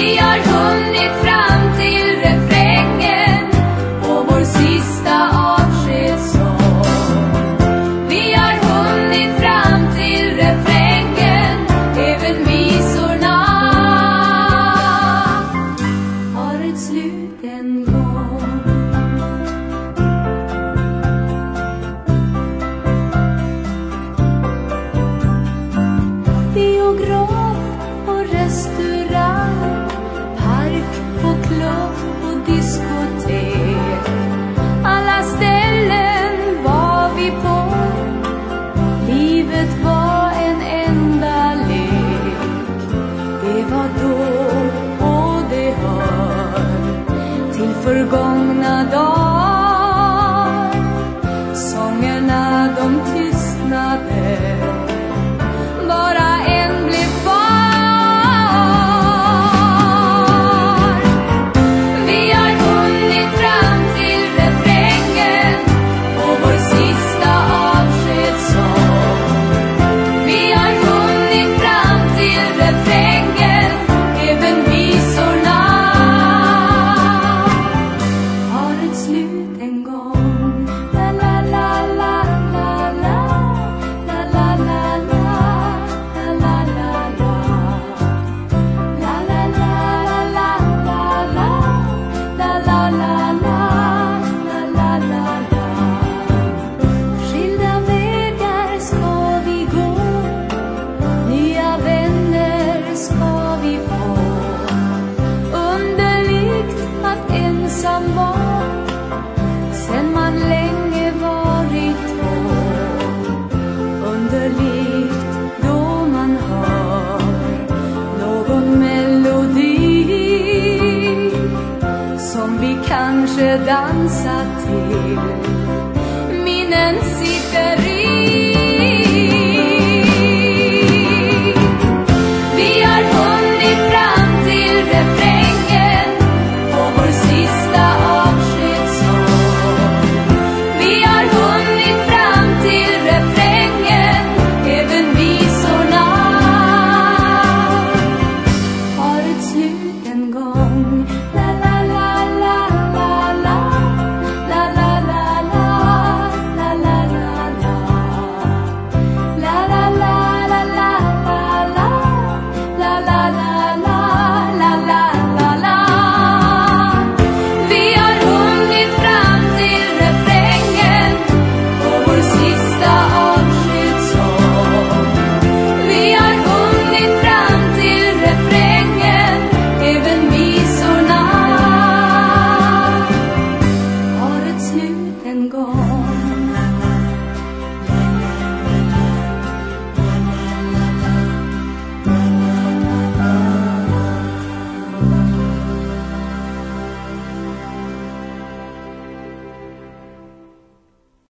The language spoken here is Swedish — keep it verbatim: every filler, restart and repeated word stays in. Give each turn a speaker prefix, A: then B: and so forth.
A: Vi har hunnit fram till refrängen och vår sista avskedssång. Vi har hunnit fram till refrängen, även visorna har ett slut en gång. Biograf och restaurang, park och klubb och diskotek, alla ställen var vi på. Livet var en enda lek. Det var då och det hör till förgångna dagar. Sångerna de tystnade, bara en blev kvar. Vi har hunnit fram till refrängen och vår sista avskedssång. Vi har hunnit fram till refrängen, även visorna har ett slut en gång. La la la la la la, la la la la. Skilda vägar ska vi gå, nya vänner ska vi få. Underligt att ensam var, sen man länge varit två. Underligt då man hör någon melodi som vi kanske dansat till.